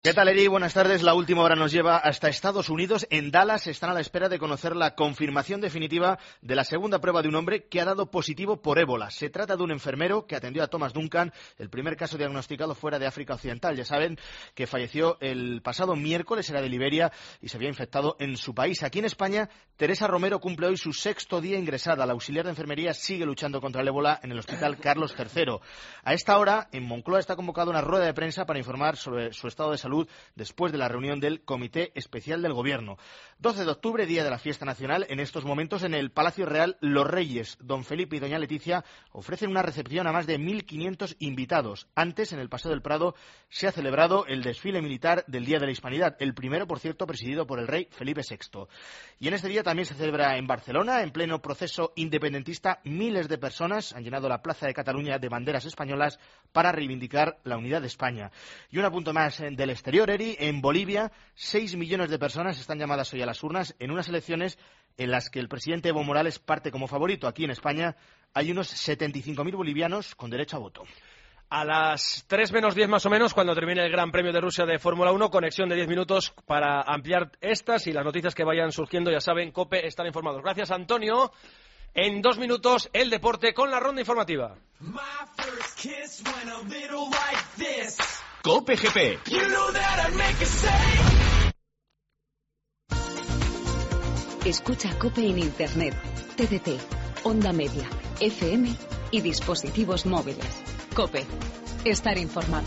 ¿Qué tal, Eri? Buenas tardes. La última hora nos lleva hasta Estados Unidos. En Dallas están a la espera de conocer la confirmación definitiva de la segunda prueba de un hombre que ha dado positivo por ébola. Se trata de un enfermero que atendió a Thomas Duncan, el primer caso diagnosticado fuera de África Occidental. Ya saben que falleció el pasado miércoles, era de Liberia y se había infectado en su país. Aquí en España, Teresa Romero cumple hoy su 6º día ingresada. La auxiliar de enfermería sigue luchando contra el ébola en el Hospital Carlos III. A esta hora, en Moncloa está convocada una rueda de prensa para informar sobre su estado de salud después de la reunión del Comité Especial del Gobierno. 12 de octubre, día de la fiesta nacional. En estos momentos, en el Palacio Real, los reyes, don Felipe y doña Leticia, ofrecen una recepción a más de 1.500 invitados. Antes, en el Paseo del Prado, se ha celebrado el desfile militar del Día de la Hispanidad, el primero, por cierto, presidido por el rey Felipe VI. Y en este día también se celebra en Barcelona, en pleno proceso independentista, miles de personas han llenado la Plaza de Cataluña de banderas españolas para reivindicar la unidad de España. Y un apunto más del exterior, Eri. En Bolivia, 6 millones de personas están llamadas hoy a las urnas en unas elecciones en las que el presidente Evo Morales parte como favorito. Aquí en España hay unos 75.000 bolivianos con derecho a voto. A las 3 menos 10 más o menos, cuando termine el Gran Premio de Rusia de Fórmula 1, conexión de 10 minutos para ampliar estas y las noticias que vayan surgiendo. Ya saben, COPE, están informados. Gracias, Antonio. En 2 minutos, el deporte con la ronda informativa. COPE GP. Escucha COPE en Internet, TDT, Onda Media, FM y dispositivos móviles. COPE. Estar informado.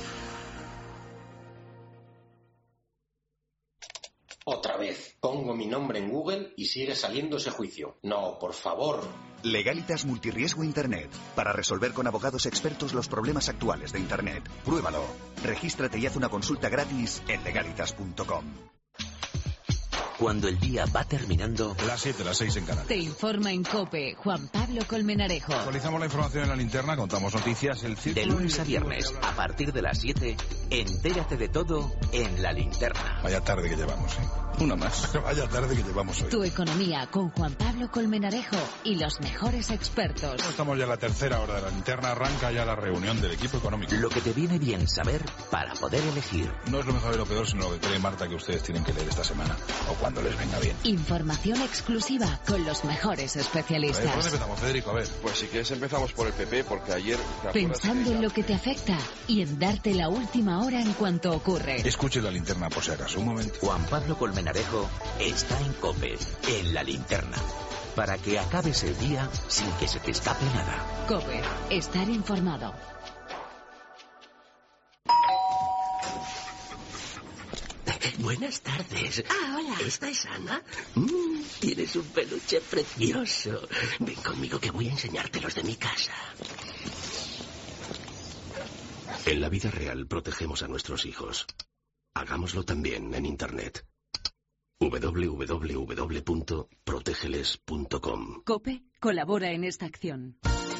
Otra vez, pongo mi nombre en Google y sigue saliendo ese juicio. No, por favor. Legalitas Multirriesgo Internet. Para resolver con abogados expertos los problemas actuales de Internet. Pruébalo. Regístrate y haz una consulta gratis en legalitas.com. Cuando el día va terminando... Las 7, las 6 en Canarias. Te informa en COPE Juan Pablo Colmenarejo. Actualizamos la información en la linterna, contamos noticias, el círculo... De lunes a viernes, a partir de las 7, entérate de todo en la linterna. Vaya tarde que llevamos, ¿eh? Una más. Vaya tarde que llevamos hoy. Tu economía con Juan Pablo Colmenarejo y los mejores expertos. Estamos ya en la tercera hora de la linterna, arranca ya la reunión del equipo económico. Lo que te viene bien saber para poder elegir. No es lo mejor y lo peor, sino lo que cree Marta que ustedes tienen que leer esta semana, o cuando les venga bien. Información exclusiva con los mejores especialistas. ¿Por dónde empezamos, Federico? A ver. Pues si quieres empezamos por el PP, porque ayer... Pensando en lo que te afecta y en darte la última hora en cuanto ocurre. Escuche la linterna por si acaso, un momento. Juan Pablo Colmenarejo está en COPE, en la linterna, para que acabes el día sin que se te escape nada. COPE, estar informado. Buenas tardes. Ah, hola. ¿Esta es Ana? Tienes un peluche precioso. Ven conmigo que voy a enseñarte los de mi casa. En la vida real protegemos a nuestros hijos. Hagámoslo también en Internet. www.protegeles.com. COPE colabora en esta acción.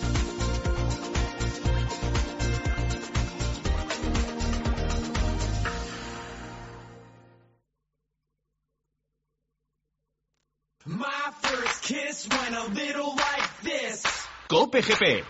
COPE GP.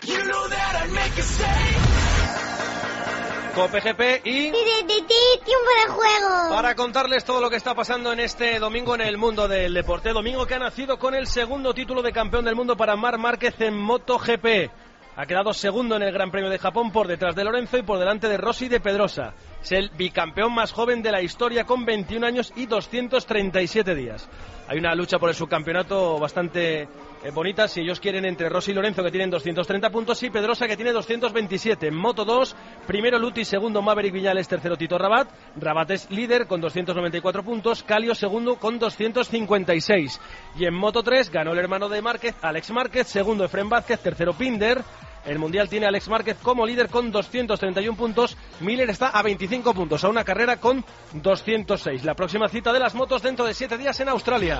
COPE GP y... tiempo de juego. Para contarles todo lo que está pasando en este domingo en el mundo del deporte. Domingo que ha nacido con el segundo título de campeón del mundo para Marc Márquez en MotoGP. Ha quedado segundo en el Gran Premio de Japón por detrás de Lorenzo y por delante de Rossi de Pedrosa. Es el bicampeón más joven de la historia con 21 años y 237 días. Hay una lucha por el subcampeonato bastante bonita, si ellos quieren, entre Rossi y Lorenzo, que tienen 230 puntos, y Pedrosa, que tiene 227. En Moto 2, primero Luti, segundo Maverick Viñales, tercero Tito Rabat. Rabat es líder con 294 puntos, Calio segundo con 256. Y en Moto 3 ganó el hermano de Márquez, Alex Márquez, segundo Efren Vázquez, tercero Pinder. El Mundial tiene a Alex Márquez como líder con 231 puntos. Miller está a 25 puntos, a una carrera con 206. La próxima cita de las motos dentro de 7 días en Australia.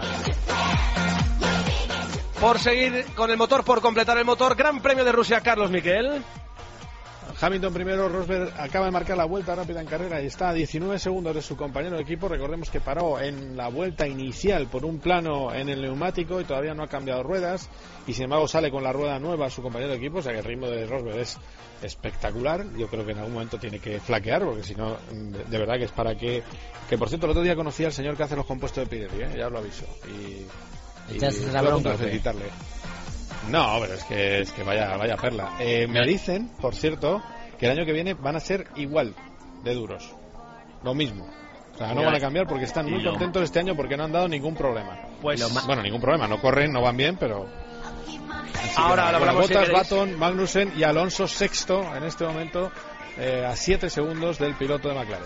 Por seguir con el motor, por completar el motor, Gran Premio de Rusia, Carlos Miquel. Hamilton primero, Rosberg acaba de marcar la vuelta rápida en carrera y está a 19 segundos de su compañero de equipo. Recordemos que paró en la vuelta inicial por un plano en el neumático y todavía no ha cambiado ruedas, y sin embargo sale con la rueda nueva a su compañero de equipo, o sea que el ritmo de Rosberg es espectacular. Yo creo que en algún momento tiene que flaquear, porque si no, de verdad que es para que por cierto, el otro día conocí al señor que hace los compuestos de Pirelli, ya os lo aviso, y estoy a punto de felicitarle. No, pero es que vaya perla. Me dicen, por cierto, que el año que viene van a ser igual de duros. Lo mismo. O sea, no van a cambiar porque están muy contentos este año porque no han dado ningún problema. Bueno, ningún problema. No corren, no van bien, pero... Ahora hablamos de Bottas, Button, Magnussen y Alonso sexto en este momento, a 7 segundos del piloto de McLaren.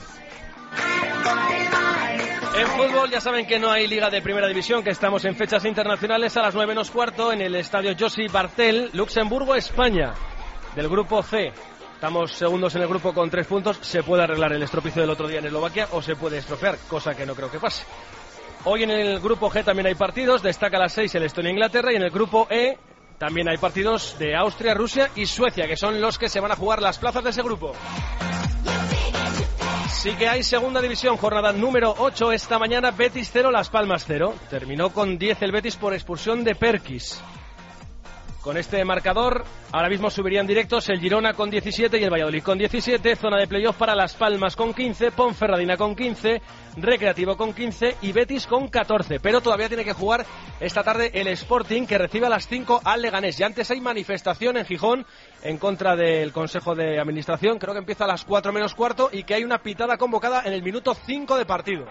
En fútbol ya saben que no hay liga de primera división, que estamos en fechas internacionales. A las 9:15 en el estadio Josip Bartel, Luxemburgo, España, del grupo C. Estamos segundos en el grupo con 3 puntos. Se puede arreglar el estropicio del otro día en Eslovaquia o se puede estropear, cosa que no creo que pase. Hoy en el grupo G también hay partidos. Destaca a las 6 el Estonia-Inglaterra, y en el grupo E también hay partidos de Austria, Rusia y Suecia, que son los que se van a jugar las plazas de ese grupo. Sí que hay segunda división, jornada número 8 esta mañana. Betis 0, Las Palmas 0. Terminó con 10 el Betis por expulsión de Perkis. Con este marcador, ahora mismo subirían directos el Girona con 17 y el Valladolid con 17. Zona de playoff para Las Palmas con 15, Ponferradina con 15, Recreativo con 15 y Betis con 14. Pero todavía tiene que jugar esta tarde el Sporting, que recibe a las 5 al Leganés. Y antes hay manifestación en Gijón en contra del Consejo de Administración. Creo que empieza a las 4:15 y que hay una pitada convocada en el minuto 5 de partido.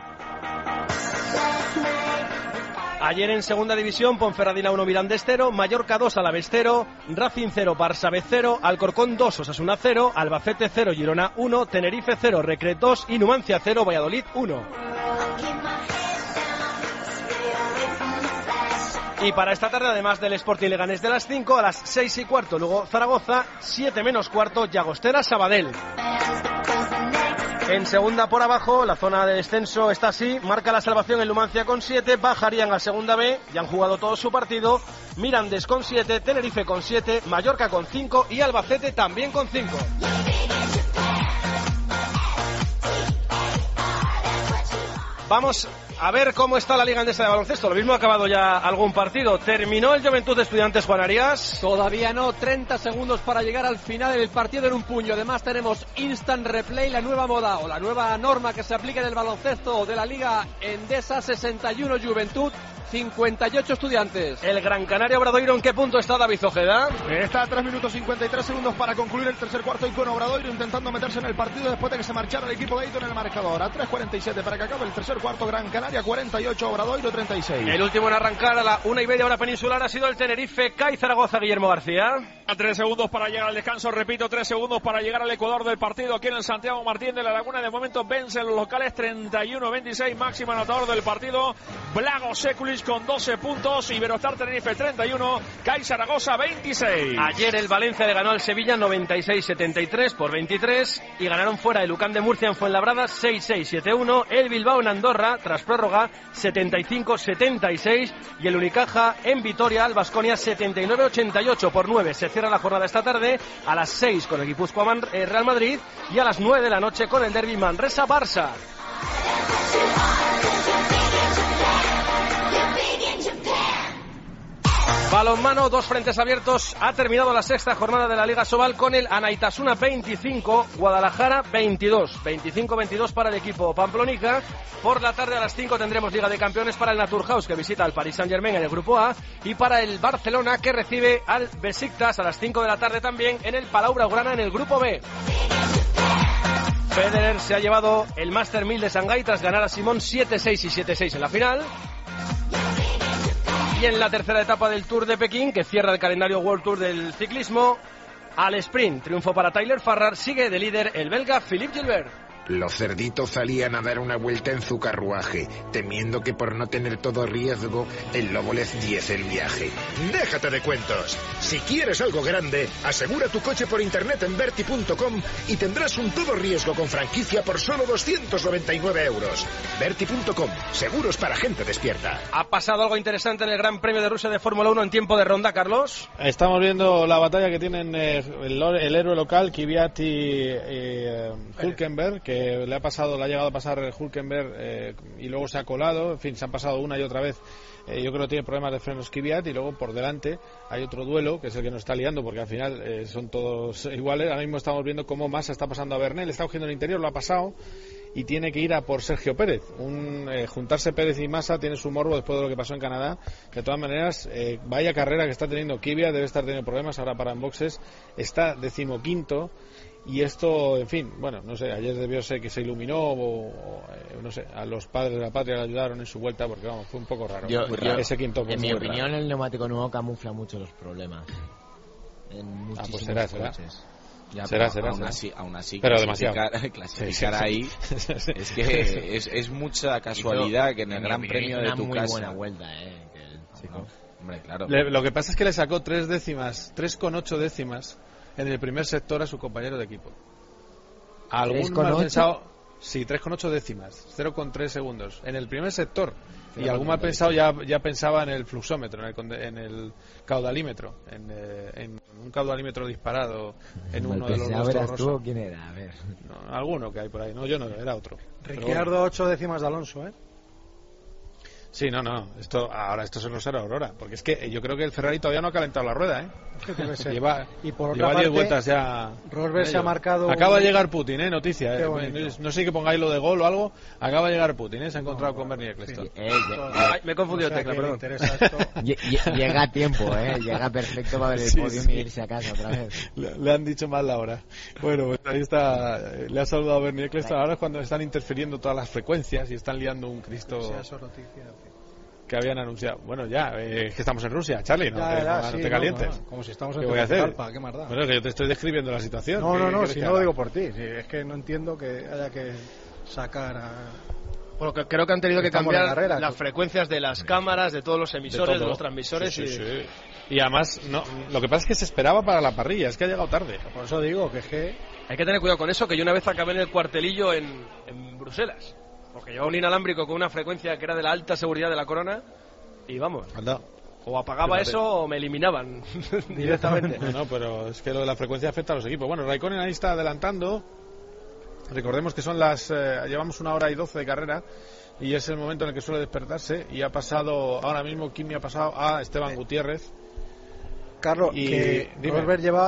Ayer en segunda división, Ponferradina 1, Mirandés 0, Mallorca 2, Alavés 0, Racing 0, Barça B 0, Alcorcón 2, Osasuna 0, Albacete 0, Girona 1, Tenerife 0, Recre 2 y Numancia 0, Valladolid 1. Y para esta tarde, además del Sporting Leganés de las 5, a las 6:15, luego Zaragoza, 7:15, Llagostera, Sabadell. En segunda por abajo, la zona de descenso está así. Marca la salvación el Numancia con 7, bajarían a segunda B, ya han jugado todo su partido. Mirandés con 7, Tenerife con 7, Mallorca con 5 y Albacete también con 5. Vamos a ver cómo está la Liga Endesa de baloncesto. Lo mismo ha acabado ya algún partido. ¿Terminó el Juventud de Estudiantes, Juan Arias? Todavía no, 30 segundos para llegar al final del partido en un puño. Además tenemos instant replay, la nueva moda o la nueva norma que se aplica en el baloncesto de la Liga Endesa. 61 Juventud, 58 Estudiantes. El Gran Canaria Obradoiro, ¿en qué punto está David Ojeda? Está a 3 minutos 53 segundos para concluir el tercer cuarto y con Obradoiro intentando meterse en el partido después de que se marchara el equipo de Eito en el marcador. A 3:47 para que acabe el tercer cuarto. Gran Canaria 48, Obradoiro 36. El último en arrancar a la 1:30 hora peninsular ha sido el Tenerife CAI Zaragoza, Guillermo García. A 3 segundos para llegar al descanso, repito, 3 segundos para llegar al ecuador del partido aquí en el Santiago Martín de la Laguna. De momento vencen los locales 31-26, máximo anotador del partido Blago Sekulic con 12 puntos, Iberostar Tenerife 31, CAI Zaragoza 26. Ayer el Valencia le ganó al Sevilla 96-73 por 23 y ganaron fuera el UCAM de Murcia en Fuenlabrada 6-6-7-1, el Bilbao en Andorra tras prórroga 75-76 y el Unicaja en Vitoria al Baskonia 79-88 por 9. Se cierra la jornada esta tarde a las 6 con el Guipúzcoa Real Madrid y a las 9 de la noche con el derbi Manresa-Barça. Balonmano, 2 frentes abiertos. Ha terminado la sexta jornada de la Liga Sobal con el Anaitasuna 25, Guadalajara 22. 25-22 para el equipo pamplonica. Por la tarde a las 5 tendremos Liga de Campeones para el Naturhaus, que visita al Paris Saint-Germain en el grupo A, y para el Barcelona, que recibe al Besiktas a las 5 de la tarde también en el Palau Blaugrana en el grupo B. Federer se ha llevado el Master 1000 de Shanghái tras ganar a Simón 7-6 y 7-6 en la final. Y en la tercera etapa del Tour de Pekín, que cierra el calendario World Tour del ciclismo, al sprint, triunfo para Tyler Farrar, sigue de líder el belga Philippe Gilbert. Los cerditos salían a dar una vuelta en su carruaje, temiendo que por no tener todo riesgo, el lobo les diese el viaje. Déjate de cuentos. Si quieres algo grande, asegura tu coche por internet en Verti.com y tendrás un todo riesgo con franquicia por solo 299 euros. Verti.com, seguros para gente despierta. ¿Ha pasado algo interesante en el Gran Premio de Rusia de Fórmula 1 en tiempo de ronda, Carlos? Estamos viendo la batalla que tienen el héroe local, Kvyat y Hülkenberg, que le ha llegado a pasar Hülkenberg y luego se ha colado. En fin, se han pasado una y otra vez. Yo creo que tiene problemas de frenos Kvyat, y luego por delante hay otro duelo que es el que nos está liando, porque al final son todos iguales. Ahora mismo estamos viendo cómo Massa está pasando a Bernal, está cogiendo el interior, lo ha pasado y tiene que ir a por Sergio Pérez. Juntarse Pérez y Massa tiene su morbo después de lo que pasó en Canadá. De todas maneras, vaya carrera que está teniendo Kvyat, debe estar teniendo problemas ahora para en boxes, está 15º. Y esto, en fin, bueno, no sé, ayer debió ser que se iluminó o no sé, a los padres de la patria le ayudaron en su vuelta, porque vamos, fue un poco raro. Ese quinto en mi opinión, el neumático nuevo camufla mucho los problemas. En muchísimos coches. Ya, será. Aún así pero demasiado. Clasificar ahí es que es mucha casualidad que en el Gran Premio de tu muy casa. Buena vuelta, Hombre, claro. Lo que pasa es que le sacó 3,8 décimas en el primer sector a su compañero de equipo. Algunos han pensado, sí, 3,8 décimas, 0,3 segundos en el primer sector. Y algún ha pensado, ya pensaba en el fluxómetro, en el caudalímetro, en un caudalímetro disparado en uno de los dos. ¿Eras tú o quién era? A ver. No, alguno que hay por ahí. No, yo no, era otro. Ricciardo, 8 décimas de Alonso, ¿eh? Sí, no, esto es el Rosero Aurora, porque es que yo creo que el Ferrari todavía no ha calentado la rueda, ¿eh? Lleva y por otra lleva parte, 10 vueltas ya. Rosberg se ha marcado. Acaba de llegar Putin, noticia. No sé que pongáis lo de gol o algo. Acaba de llegar Putin, se ha encontrado con Bernie Eccleston. Me he confundido, Tecla, perdón. Llega a tiempo, llega perfecto para ver el podio y irse a casa otra vez. Le han dicho mal la hora. Bueno, pues ahí está. Le ha saludado Bernie Eccleston. Ahora es cuando están interfiriendo todas las frecuencias y están liando un Cristo. Que habían anunciado. Bueno, ya, es que estamos en Rusia, Charlie, no te calientes. Como si estamos en ¿Qué voy a hacer? ¿Qué más da? Bueno, es que yo te estoy describiendo la situación. No, si no lo digo por ti. Es que no entiendo que haya que sacar a... Porque creo que han tenido que cambiar las frecuencias de las cámaras, de todos los emisores, de los transmisores. Sí. Y además, lo que pasa es que se esperaba para la parrilla, es que ha llegado tarde. Por eso digo que es que... Hay que tener cuidado con eso, que yo una vez acabé en el cuartelillo en Bruselas. Porque llevaba un inalámbrico con una frecuencia que era de la alta seguridad de la corona y vamos, o apagaba eso o me eliminaban directamente. No, pero es que lo de la frecuencia afecta a los equipos. Bueno, Raikkonen ahí está adelantando. Recordemos que son llevamos 1 hora y 12 de carrera y es el momento en el que suele despertarse, y ha pasado, ahora mismo Kimi ha pasado a Esteban Gutiérrez. Carlos, que Rosberg lleva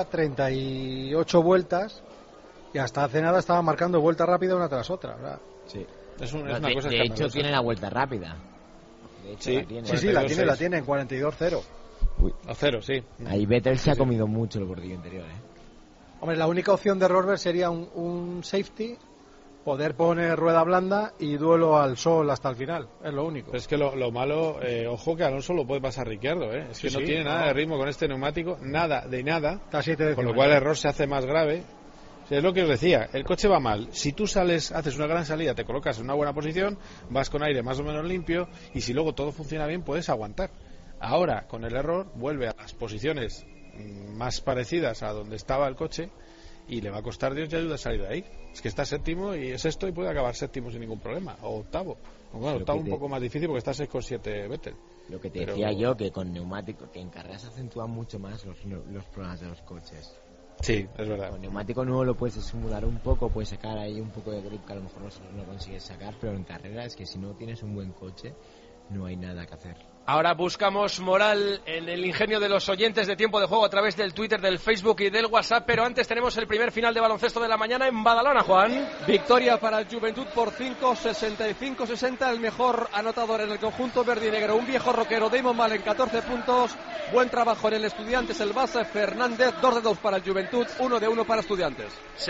38 vueltas y hasta hace nada estaba marcando vuelta rápida una tras otra, ¿verdad? Sí. Es una cosa de hecho tiene la vuelta rápida. De hecho, la tiene en 42-0. A 0, sí. Ahí Vettel se ha comido mucho el bordillo interior, Hombre, la única opción de Rosberg sería un safety, poder poner rueda blanda y duelo al sol hasta el final, es lo único. Pero es que lo malo, ojo que Alonso lo puede pasar Ricciardo, es que no tiene nada de ritmo con este neumático, nada, con lo cual el error se hace más grave. Es lo que os decía, el coche va mal. Si tú haces una gran salida, te colocas en una buena posición, vas con aire más o menos limpio, y si luego todo funciona bien, puedes aguantar. Ahora, con el error, vuelve a las posiciones más parecidas a donde estaba el coche, y le va a costar Dios y ayuda a salir de ahí. Es que está séptimo y es sexto y puede acabar séptimo sin ningún problema, o octavo. Bueno, octavo un poco más difícil porque está 6,7 Vettel. Lo que te decía yo, que con neumático, que en carreras acentúan mucho más los problemas de los coches. Sí, es verdad. Con neumático nuevo lo puedes simular un poco, puedes sacar ahí un poco de grip que a lo mejor no consigues sacar, pero en carrera es que si no tienes un buen coche no hay nada que hacer. Ahora buscamos moral en el ingenio de los oyentes de Tiempo de Juego a través del Twitter, del Facebook y del WhatsApp, pero antes tenemos el primer final de baloncesto de la mañana en Badalona, Juan. Victoria para el Juventud por 5, 65-60, el mejor anotador en el conjunto verde y negro, un viejo roquero, Damon Malen, 14 puntos, buen trabajo en el Estudiantes, el base Fernández, 2 de 2 para el Juventud, 1 de 1 para Estudiantes.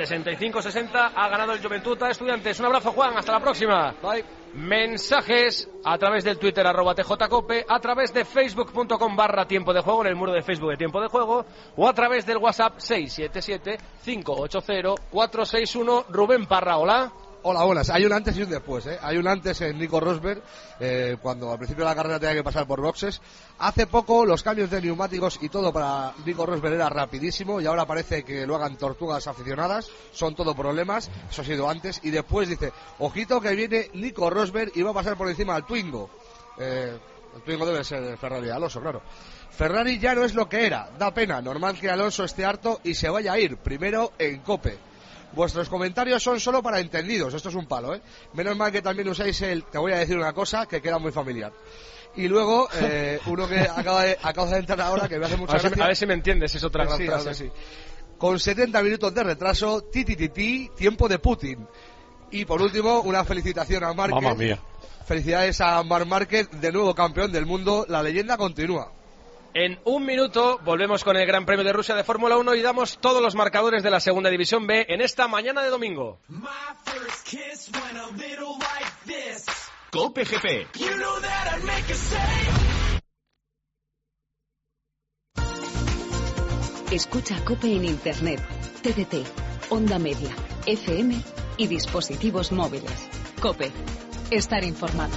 65-60 ha ganado el Juventud a Estudiantes. Un abrazo, Juan, hasta la próxima. Bye. Mensajes a través del Twitter @tjcope, a través de facebook.com/tiempo de juego, en el muro de Facebook de Tiempo de Juego, o a través del WhatsApp 677-580-461. Rubén Parra, hola. Hola, buenas. Hay un antes y un después, ¿eh? Hay un antes en Nico Rosberg, cuando al principio de la carrera tenía que pasar por boxes. Hace poco los cambios de neumáticos y todo para Nico Rosberg era rapidísimo y ahora parece que lo hagan tortugas aficionadas. Son todo problemas. Eso ha sido antes. Y después dice, ojito que viene Nico Rosberg y va a pasar por encima al Twingo. El Twingo debe ser el Ferrari de Alonso, claro. Ferrari ya no es lo que era. Da pena. Normal que Alonso esté harto y se vaya a ir. Primero en COPE. Vuestros comentarios son solo para entendidos, esto es un palo, ¿eh? Menos mal que también usáis te voy a decir una cosa que queda muy familiar. Y luego, uno que acaba de entrar ahora, que me hace mucha gracia. A ver si me entiendes, es otra gran frase. Sí. Con 70 minutos de retraso, tiempo de Putin. Y por último, una felicitación a Márquez. Mamma mía. Felicidades a Marc Márquez, de nuevo campeón del mundo. La leyenda continúa. En un minuto volvemos con el Gran Premio de Rusia de Fórmula 1 y damos todos los marcadores de la Segunda División B en esta mañana de domingo. COPE GP. Escucha COPE en Internet, TDT, Onda Media, FM y dispositivos móviles. COPE. Estar informado.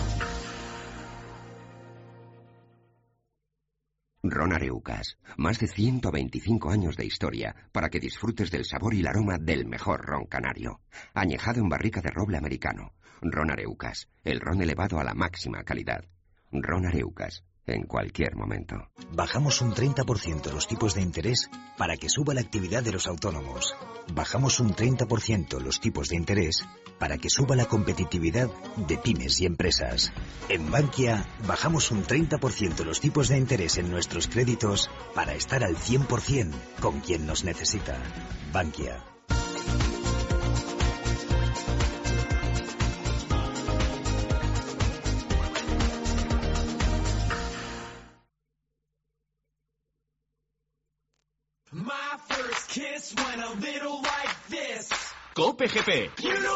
Ron Areucas, más de 125 años de historia para que disfrutes del sabor y el aroma del mejor ron canario. Añejado en barrica de roble americano. Ron Areucas, el ron elevado a la máxima calidad. Ron Areucas, en cualquier momento. Bajamos un 30% los tipos de interés para que suba la actividad de los autónomos. Bajamos un 30% los tipos de interés para que suba la competitividad de pymes y empresas. En Bankia, bajamos un 30% los tipos de interés en nuestros créditos para estar al 100% con quien nos necesita. Bankia. COPE GP.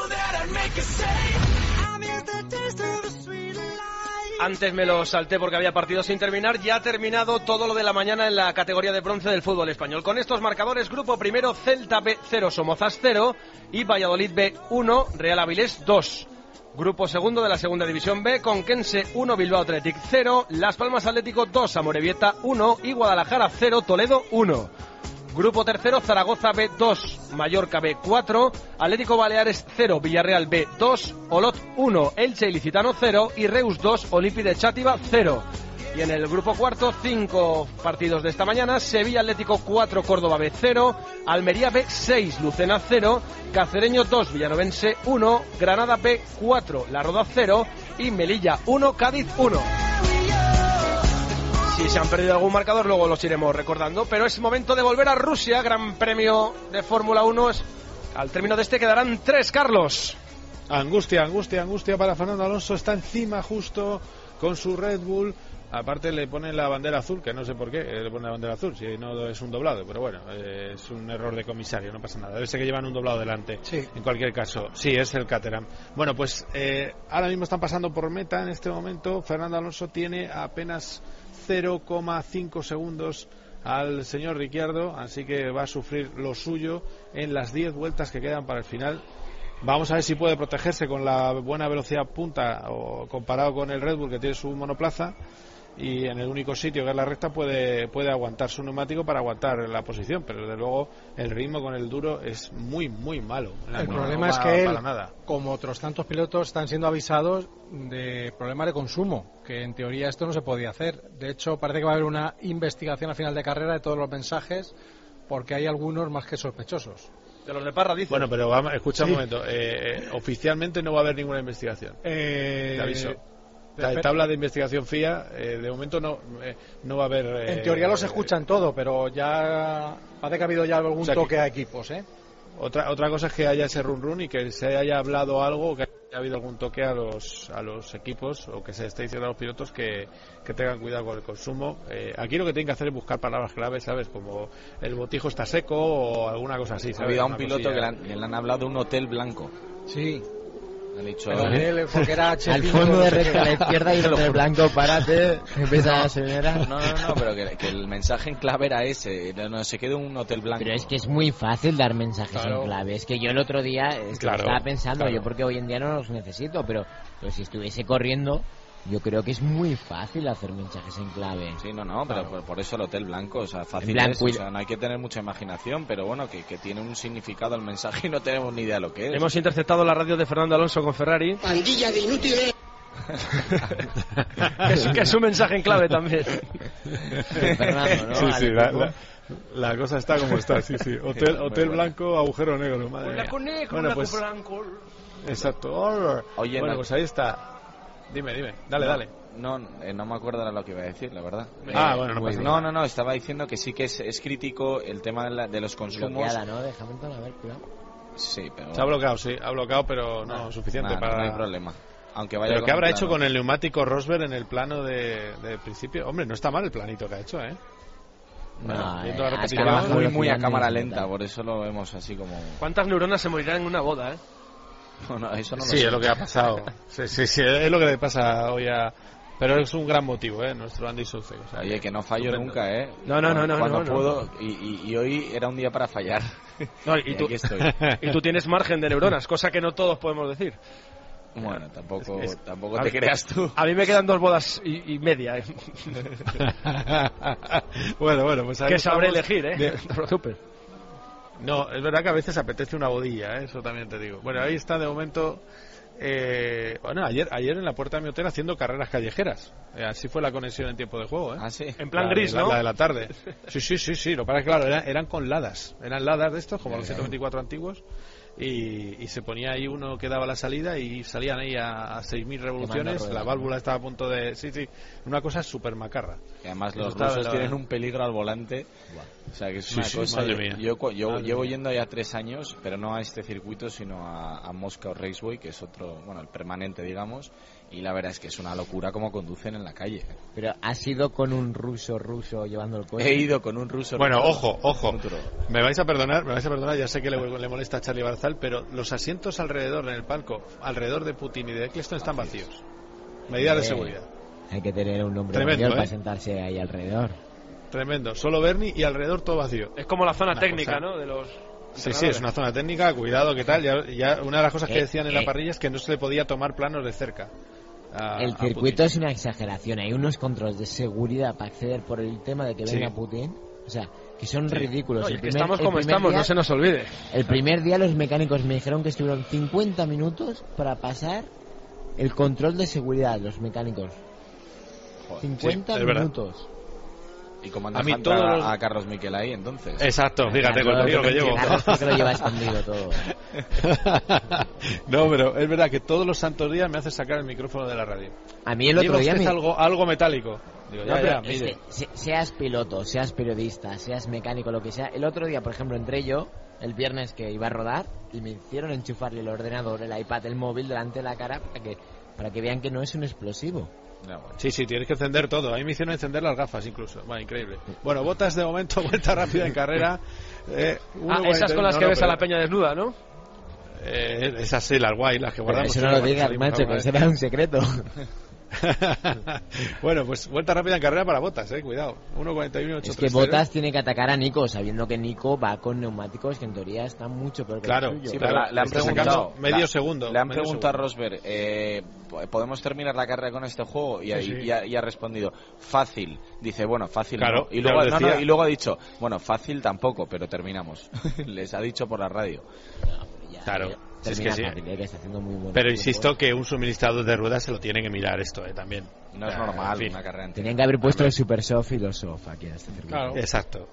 Antes me lo salté porque había partido sin terminar. Ya ha terminado todo lo de la mañana en la categoría de bronce del fútbol español. Con estos marcadores, grupo primero, Celta B 0, Somozas 0 y Valladolid B 1, Real Avilés 2. Grupo segundo de la Segunda División B, Conquense 1, Bilbao Athletic 0, Las Palmas Atlético 2, Amorebieta 1 y Guadalajara 0, Toledo 1. Grupo tercero, Zaragoza B 2, Mallorca B 4, Atlético Baleares 0, Villarreal B 2, Olot 1, Elche Ilicitano 0 y Reus 2, Olympi de Chátiva 0. Y en el grupo cuarto, 5 partidos de esta mañana: Sevilla Atlético 4, Córdoba B 0, Almería B 6, Lucena 0, Cacereño 2, Villanovense 1, Granada B 4, La Roda 0 y Melilla 1, Cádiz 1. Si se han perdido algún marcador, luego los iremos recordando. Pero es momento de volver a Rusia. Gran Premio de Fórmula 1. Al término de este quedarán 3, Carlos. Angustia para Fernando Alonso. Está encima justo con su Red Bull. Aparte le ponen la bandera azul, que no sé por qué le ponen la bandera azul, si no es un doblado, pero bueno, es un error de comisario, no pasa nada. Debe ser que llevan un doblado delante, sí. En cualquier caso. Sí, es el Caterham. Bueno, pues ahora mismo están pasando por meta en este momento. Fernando Alonso tiene apenas 0,5 segundos al señor Ricciardo, así que va a sufrir lo suyo en las 10 vueltas que quedan para el final. Vamos a ver si puede protegerse con la buena velocidad punta o comparado con el Red Bull, que tiene su monoplaza, y en el único sitio que es la recta puede aguantar su neumático para aguantar la posición, pero desde luego el ritmo con el duro es muy malo. El problema es que él, como otros tantos pilotos, están siendo avisados de problemas de consumo, que en teoría esto no se podía hacer. De hecho, parece que va a haber una investigación a final de carrera de todos los mensajes, porque hay algunos más que sospechosos. De los de Parra, dice. Bueno, pero vamos, escucha un momento. Oficialmente no va a haber ninguna investigación. Te aviso. La tabla de investigación FIA, de momento no va a haber... en teoría los escuchan todo, pero ya parece que ha habido ya algún toque a equipos, ¿eh? Otra cosa es que haya ese run y que se haya hablado algo, que haya habido algún toque a los equipos, o que se esté diciendo a los pilotos que tengan cuidado con el consumo. Aquí lo que tienen que hacer es buscar palabras claves, ¿sabes? Como el botijo está seco o alguna cosa así, ¿sabes? Ha habido un piloto que le han hablado de un hotel blanco. Sí. Han dicho porque era H5, al fondo de recta a la izquierda y el hotel blanco, párate, empieza la señora. No, pero que el mensaje en clave era ese, no se quede un hotel blanco. Pero es que es muy fácil dar mensajes en clave. Es que yo el otro día estaba pensando, yo porque hoy en día no los necesito, pero si estuviese corriendo, yo creo que es muy fácil hacer mensajes en clave. Sí, pero por eso el hotel blanco, o sea, fácil blanco, es, o sea, no hay que tener mucha imaginación, pero bueno, que tiene un significado el mensaje y no tenemos ni idea de lo que es. Hemos interceptado la radio de Fernando Alonso con Ferrari. Pandilla de inútiles. que es un mensaje en clave también. Fernando, ¿no? Sí, la cosa está como está, sí. Hotel blanco, agujero negro, madre mía. Bueno, pues blanco. Exacto. Oye, bueno, pues ahí está. Dime, dale. No me acuerdo de lo que iba a decir, la verdad. Bueno, no pasa nada. No, estaba diciendo que sí que es crítico el tema de los consumos. Bloqueada, ¿no? De Hamilton, a ver, cuidado. Sí, pero... Se ha bloqueado, pero no suficiente para... No hay problema. Aunque vaya. ¿Pero qué habrá hecho con el neumático Rosberg en el plano de principio? Hombre, no está mal el planito que ha hecho, ¿eh? Muy a cámara lenta, por eso lo vemos así como... ¿Cuántas neuronas se morirán en una boda, Eso no lo sé. Es lo que ha pasado. Sí, es lo que le pasa hoy a... Pero es un gran motivo, nuestro Andy Soucek. O sea, oye, que no fallo nunca, No. Cuando puedo, y hoy era un día para fallar. No, y tú tienes margen de neuronas, cosa que no todos podemos decir. Bueno, tampoco te creas tú. A mí me quedan 2 bodas y media. Bueno, pues ahí que sabré elegir, No te preocupes. No, es verdad que a veces apetece una bodilla, eso también te digo. Bueno, ahí está de momento. Ayer en la puerta de mi hotel haciendo carreras callejeras. Así fue la conexión en tiempo de juego, Ah, sí. En plan gris, ¿no? La de la tarde. Sí. Lo que pasa es que, claro, eran con ladas. Eran ladas de estos, como los 124 antiguos. Y se ponía ahí uno que daba la salida y salían ahí a 6.000 revoluciones. La válvula estaba a punto de... Sí. Una cosa súper macarra. Y además los rusos tienen un peligro al volante. O sea, que es una cosa... Madre mía. Yo llevo yendo ya 3 años, pero no a este circuito, sino a Moscow Raceway, que es otro, el permanente, digamos. Y la verdad es que es una locura cómo conducen en la calle. Pero ¿has ido con un ruso llevando el coche? He ido con un ruso. Bueno, ojo. Me vais a perdonar, ya sé que le molesta a Charlie Barzal, pero los asientos alrededor en el palco, alrededor de Putin y de Eccleston están vacíos. Medidas de seguridad. Hay que tener un hombre mayor para sentarse ahí alrededor. Tremendo. Solo Bernie y alrededor todo vacío. Es como la zona técnica, ¿no? De los... Sí, es una zona técnica, cuidado, ¿qué tal? Ya una de las cosas que decían en la parrilla es que no se le podía tomar planos de cerca. El circuito es una exageración. Hay unos controles de seguridad para acceder por el tema de que venga Putin. O sea, que son ridículos. Estamos como estamos, no se nos olvide. El primer día los mecánicos me dijeron que estuvieron 50 minutos para pasar el control de seguridad, los mecánicos. 50 minutos. ¿Y cómo anda a Carlos Miquel ahí, entonces? Exacto, fíjate con lo que llevo. Que lo lleva escondido todo. No, pero es verdad que todos los santos días me hace sacar el micrófono de la radio. A mí el otro día... algo metálico. Digo, mire. Seas piloto, seas periodista, seas mecánico, lo que sea. El otro día, por ejemplo, entré yo, el viernes que iba a rodar, y me hicieron enchufarle el ordenador, el iPad, el móvil delante de la cara para que vean que no es un explosivo. Sí, tienes que encender todo. A mí me hicieron encender las gafas incluso. Increíble. Bueno, Bottas de momento, vuelta rápida en carrera. Esas con las que ves a la peña desnuda, ¿no? Esas sí, las guay, las que guardamos. Eso no lo digas, macho, que será un secreto. Bueno, pues vuelta rápida en carrera para Bottas, cuidado. 1.41.830. Es que Bottas tiene que atacar a Nico, sabiendo que Nico va con neumáticos que en teoría están mucho peor que el suyo. Sí, pero le han preguntado medio segundo. Le han preguntado a Rosberg, ¿podemos terminar la carrera con este juego? Y ha respondido, fácil. Dice, bueno, fácil. Claro, ¿no? Y luego ha dicho, bueno, fácil tampoco, pero terminamos. Les ha dicho por la radio. Claro. Es que sí. Que está haciendo muy pero insisto que un suministrador de ruedas se lo tiene que mirar esto también. No es normal una carrera entera. Tenían que haber puesto el Super Soft y los Soft aquí en este circuito. Claro. Exacto.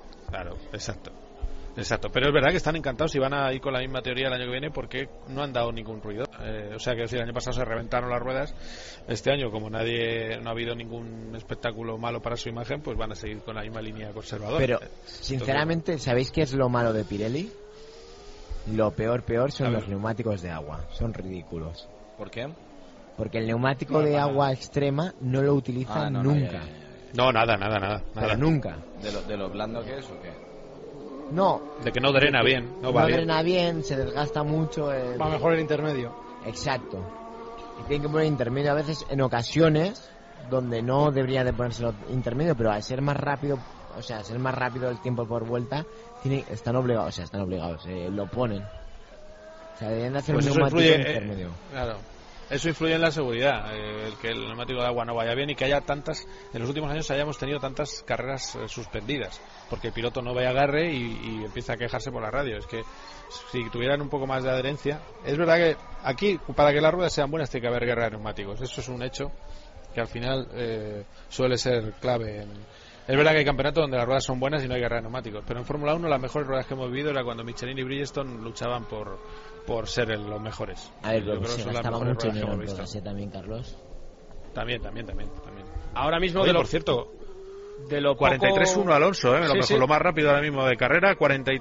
Pero es verdad que están encantados y van a ir con la misma teoría el año que viene porque no han dado ningún ruido. O sea que el año pasado se reventaron las ruedas. Este año, como no ha habido ningún espectáculo malo para su imagen, pues van a seguir con la misma línea conservadora. Pero, sinceramente, ¿sabéis qué es lo malo de Pirelli? Lo peor son los neumáticos de agua. Son ridículos. ¿Por qué? Porque el neumático de agua extrema no lo utilizan nunca. No, nada. Pero nunca. ¿De lo blando que es o qué? No. De que no drena bien. No drena bien, se desgasta mucho. Va mejor el intermedio. Exacto. Y tienen que poner intermedio a veces en ocasiones donde no debería de ponérselo intermedio, pero al ser más rápido, o sea, ser más rápido el tiempo por vuelta, están obligados, lo ponen. O sea, deberían de hacer pues un neumático intermedio. Claro. Eso influye en la seguridad, el que el neumático de agua no vaya bien y que haya en los últimos años hayamos tenido tantas carreras suspendidas, porque el piloto no ve agarre y empieza a quejarse por la radio. Es que si tuvieran un poco más de adherencia, es verdad que aquí, para que las ruedas sean buenas, tiene que haber guerra de neumáticos. Eso es un hecho que al final suele ser clave. Es verdad que hay campeonatos donde las ruedas son buenas y no hay guerra de neumáticos, pero en Fórmula 1 las mejores ruedas que hemos vivido era cuando Michelin y Bridgestone luchaban por ser los mejores. A ver, yo creo que son las mejores ruedas que hemos visto. También, Carlos. También. Ahora mismo, por cierto, de lo 43-1 Alonso, lo más rápido ahora mismo de carrera,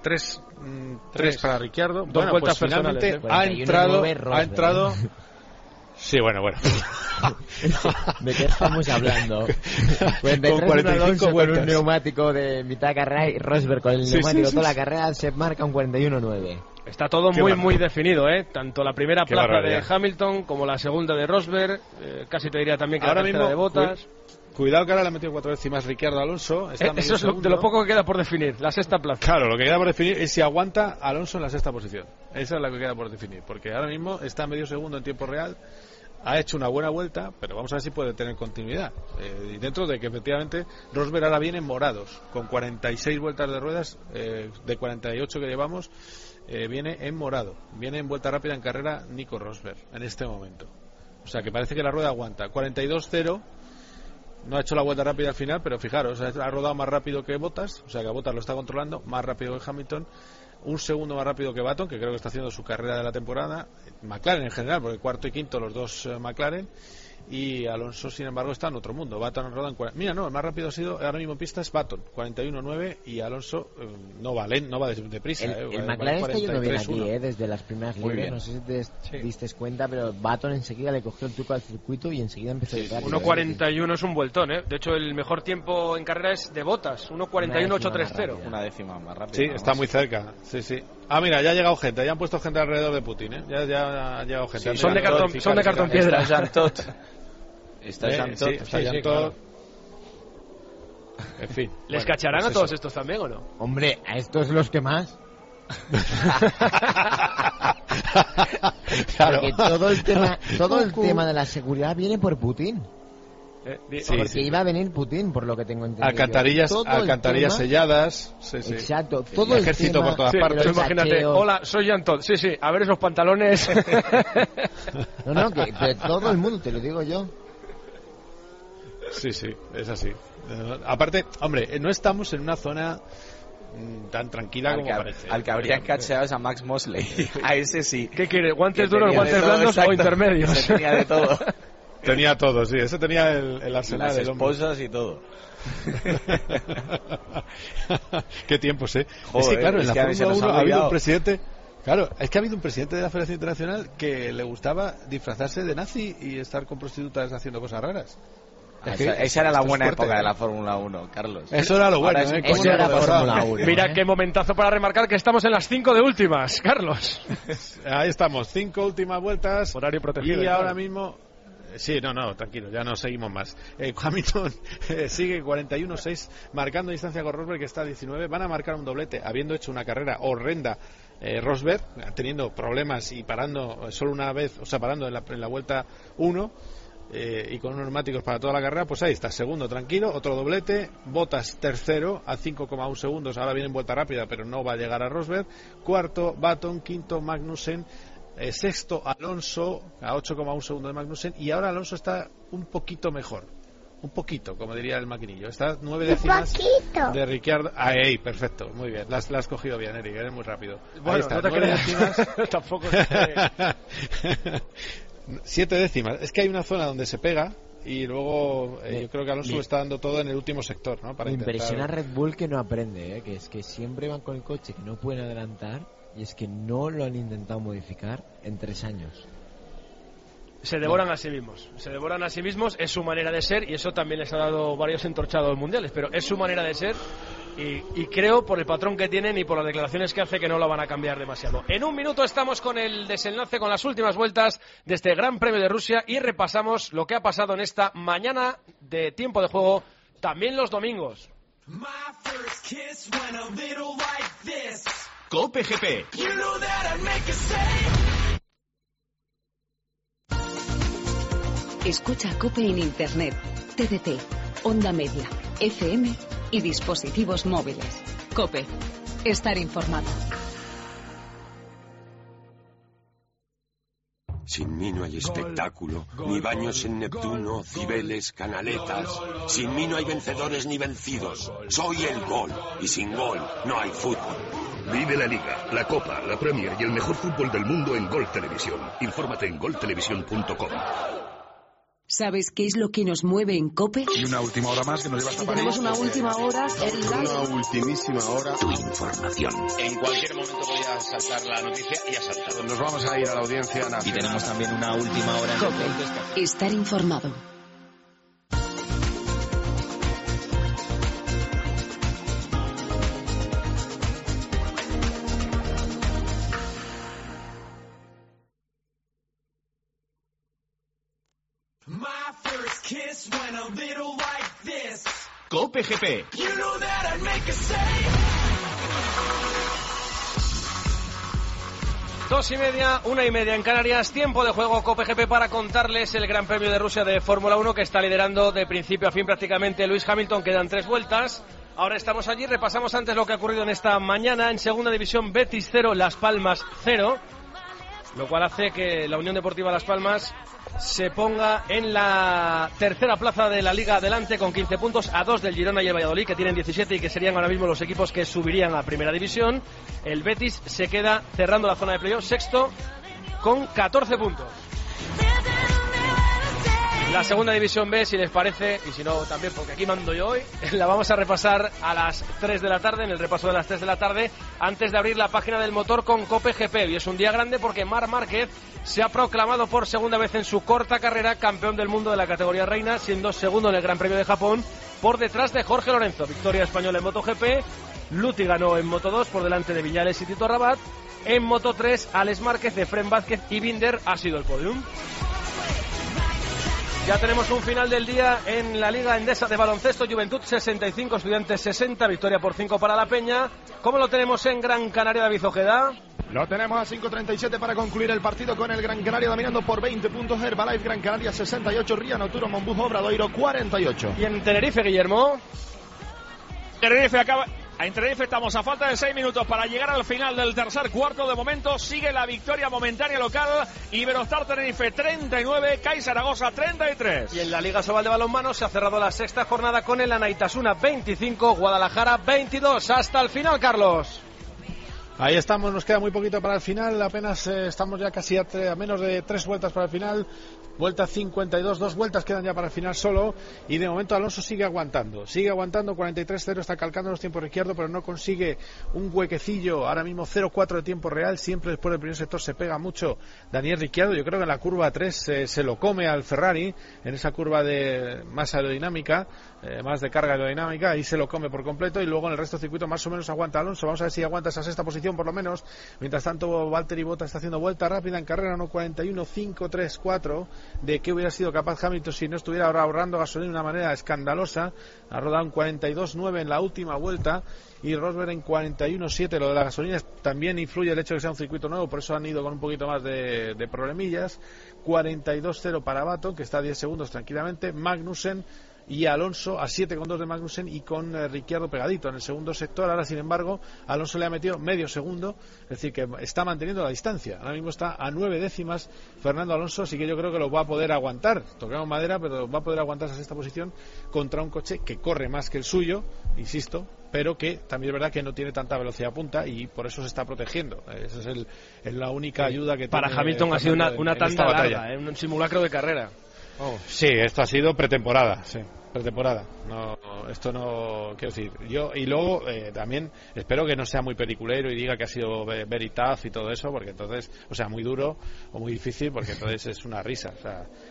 43-3 para Ricciardo. Dos vueltas pues finalmente ha entrado. Sí, bueno. ¿De qué estamos hablando? 43 Alonso con un neumático de mitad carrera y Rosberg con el neumático toda la carrera se marca un 41-9. Está todo muy definido, tanto la primera plaza de Hamilton como la segunda de Rosberg, casi te diría también que ahora la tercera de Bottas. Cuidado que ahora le ha metido 4 décimas Ricciardo Alonso. Eso es de lo poco que queda por definir, la sexta plaza. Claro, lo que queda por definir es si aguanta Alonso en la sexta posición. Esa es la que queda por definir, porque ahora mismo está medio segundo en tiempo real. Ha hecho una buena vuelta, pero vamos a ver si puede tener continuidad. Y dentro de que efectivamente Rosberg ahora viene en morados, con 46 vueltas de ruedas, de 48 que llevamos, viene en morado. Viene en vuelta rápida en carrera Nico Rosberg en este momento. O sea que parece que la rueda aguanta. 42-0. No ha hecho la vuelta rápida al final, pero fijaros, ha rodado más rápido que Bottas, o sea que Bottas lo está controlando, más rápido que Hamilton, un segundo más rápido que Button, que creo que está haciendo su carrera de la temporada, McLaren en general, porque cuarto y quinto los dos McLaren, y Alonso sin embargo está en otro mundo. Button ha rodado en 40. Mira, no, el más rápido ha sido ahora mismo en pista es Button, 41-9, y Alonso no va deprisa. El McLaren está yendo bien aquí, desde las primeras libres, no sé si te diste cuenta, pero Button enseguida le cogió el truco al circuito y enseguida empezó a llegar. 1.41 es un vueltón, de hecho el mejor tiempo en carrera es de Bottas, 1.41.830. Una décima más rápida. Sí, está muy cerca, sí. Ah, mira, ya ha llegado gente, ya han puesto gente alrededor de Putin, ya ha llegado gente. Sí, son de cartón piedra. Está Jean-Todt. Está Jean-Todt. En fin. ¿Les cacharán a todos estos también o no? Hombre, a estos los que más. Claro. Porque todo el tema de la seguridad viene por Putin. Porque iba a venir Putin, por lo que tengo entendido. Alcantarillas selladas. Exacto. Todo el ejército por todas partes. Imagínate, hola, soy Jean-Todt. Sí, a ver esos pantalones. No, que todo el mundo, te lo digo yo. Sí, es así. Aparte, hombre, no estamos en una zona tan tranquila como parece. Al que habrían cacheado es a Max Mosley. A ese sí. ¿Qué quiere? ¿Guantes duros, guantes blandos o intermedios? Se tenía de todo. Tenía todo, sí. Ese tenía el arsenal del hombre. Las esposas y todo. Qué tiempos, Joder, es que claro, en la Fórmula 1 ha habido un presidente... Claro, es que ha habido un presidente de la Federación Internacional que le gustaba disfrazarse de nazi y estar con prostitutas haciendo cosas raras. Esa era la buena época de la Fórmula 1, Carlos. Eso era lo bueno. Eso era Fórmula 1. Mira qué momentazo para remarcar que estamos en las 5 de últimas, Carlos. Ahí estamos, 5 últimas vueltas. Horario protegido. Y ahora mismo... Sí, no, tranquilo, ya no seguimos más. Hamilton sigue 41-6, marcando distancia con Rosberg, que está a 19. Van a marcar un doblete, habiendo hecho una carrera horrenda. Rosberg, teniendo problemas y parando solo una vez, o sea, parando en la vuelta 1, y con unos neumáticos para toda la carrera, pues ahí está, segundo tranquilo, otro doblete. Bottas tercero a 5,1 segundos, ahora viene en vuelta rápida, pero no va a llegar a Rosberg. Cuarto, Button, quinto, Magnussen. Sexto, Alonso, a 8,1 segundos de Magnussen, y ahora Alonso está un poquito mejor. Un poquito, como diría el maquinillo. Está 9 décimas de Ricciardo. Ahí, perfecto, muy bien. Las has cogido bien, Eric, eres muy rápido. Bueno, ahí está, no te 9 décimas. Tampoco. 7 décimas. Es que hay una zona donde se pega y luego yo creo que Alonso está dando todo en el último sector, ¿no? Para impresiona Red Bull que no aprende, que es que siempre van con el coche que no pueden adelantar. Y es que no lo han intentado modificar en 3 años. Se devoran a sí mismos, es su manera de ser, y eso también les ha dado varios entorchados mundiales, pero es su manera de ser, y creo, por el patrón que tienen y por las declaraciones que hace, que no lo van a cambiar demasiado. En un minuto estamos con el desenlace, con las últimas vueltas de este Gran Premio de Rusia y repasamos lo que ha pasado en esta mañana de tiempo de juego, también los domingos. COPE GP. Escucha COPE en Internet, TDT, Onda Media, FM y dispositivos móviles. COPE. Estar informado. Sin mí no hay espectáculo, ni baños en Neptuno, Cibeles, canaletas. Sin mí no hay vencedores ni vencidos. Soy el gol, y sin gol no hay fútbol. Vive la Liga, la Copa, la Premier y el mejor fútbol del mundo en Gol Televisión. Infórmate en goltelevisión.com. ¿Sabes qué es lo que nos mueve en COPE? Y una última hora más que nos lleva hasta Tenemos una última hora. Una ultimísima hora. Tu información. En cualquier momento podía saltar la noticia y ha saltado. Nos vamos a ir a la Audiencia Nacional. Y tenemos también una última hora en COPE. Estar informado. COPE GP. Dos y media, 1:30 en Canarias, tiempo de juego COPE GP para contarles el Gran Premio de Rusia de Fórmula 1 que está liderando de principio a fin prácticamente Lewis Hamilton. Quedan 3 vueltas. Ahora estamos allí, repasamos antes lo que ha ocurrido en esta mañana. En segunda división, Betis 0, Las Palmas 0, lo cual hace que la Unión Deportiva Las Palmas se ponga en la tercera plaza de la Liga adelante con 15 puntos, a 2 del Girona y el Valladolid, que tienen 17 y que serían ahora mismo los equipos que subirían a Primera División. El Betis se queda cerrando la zona de playoff, sexto, con 14 puntos. La segunda división B, si les parece, y si no también porque aquí mando yo hoy, la vamos a repasar a las 3 de la tarde, en el repaso de las 3 de la tarde, antes de abrir la página del motor con COPE GP. Y es un día grande porque Marc Márquez se ha proclamado por segunda vez en su corta carrera campeón del mundo de la categoría reina, siendo segundo en el Gran Premio de Japón, por detrás de Jorge Lorenzo. Victoria española en MotoGP, Luti ganó en Moto2 por delante de Viñales y Tito Rabat. En Moto3, Alex Márquez, Efrén Vázquez y Binder ha sido el podium. Ya tenemos un final del día en la Liga Endesa de Baloncesto. Juventud 65, Estudiantes 60, victoria por 5 para la Peña. ¿Cómo lo tenemos en Gran Canaria, David Ojeda? Lo tenemos a 5:37 para concluir el partido con el Gran Canaria dominando por 20 puntos. Herbalife Gran Canaria 68, Ría Noturo Monbus Obradoiro 48. ¿Y en Tenerife, Guillermo? En Tenerife estamos a falta de 6 minutos para llegar al final del tercer cuarto. De momento sigue la victoria momentánea local. Iberostar Tenerife 39, CAI Zaragoza 33. Y en la Liga Sobal de Balonmano se ha cerrado la sexta jornada con el Anaitasuna 25, Guadalajara 22. Hasta el final, Carlos. Ahí estamos, nos queda muy poquito para el final, apenas estamos ya casi a menos de 3 vueltas para el final. Vuelta 52, 2 vueltas quedan ya para el final solo. Y de momento Alonso sigue aguantando, 43-0, está calcando los tiempos de izquierdo, pero no consigue un huequecillo. Ahora mismo 0-4 de tiempo real, siempre después del primer sector se pega mucho Daniel Ricciardo. Yo creo que en la curva 3 se lo come al Ferrari, en esa curva de más aerodinámica, más de carga aerodinámica, ahí se lo come por completo. Y luego en el resto del circuito más o menos aguanta Alonso. Vamos a ver si aguanta esa sexta posición por lo menos. Mientras tanto Valtteri Bottas está haciendo vuelta rápida en carrera, 1.41, 5.34. De qué hubiera sido capaz Hamilton si no estuviera ahora ahorrando gasolina de una manera escandalosa. Ha rodado un 42.9 en la última vuelta y Rosberg en 41.7. Lo de la gasolina también influye el hecho de que sea un circuito nuevo, por eso han ido con un poquito más de problemillas. 42.0 para Baton, que está a 10 segundos tranquilamente. Magnussen y Alonso a 7,2 de Magnussen y con Ricciardo pegadito en el segundo sector. Ahora, sin embargo, Alonso le ha metido medio segundo, es decir, que está manteniendo la distancia. Ahora mismo está a 9 décimas Fernando Alonso, así que yo creo que lo va a poder aguantar. Tocamos madera, pero va a poder aguantar esa sexta posición contra un coche que corre más que el suyo, insisto, pero que también es verdad que no tiene tanta velocidad punta y por eso se está protegiendo. Esa es la única ayuda que para tiene Hamilton. Ha sido una tanda batalla, larga, un simulacro de carrera. Sí, esto ha sido pretemporada, sí. Pretemporada, no, esto no quiero decir yo. Y luego también espero que no sea muy peliculero y diga que ha sido very tough y todo eso, porque entonces, o sea, muy duro o muy difícil, porque entonces es una risa. O sea,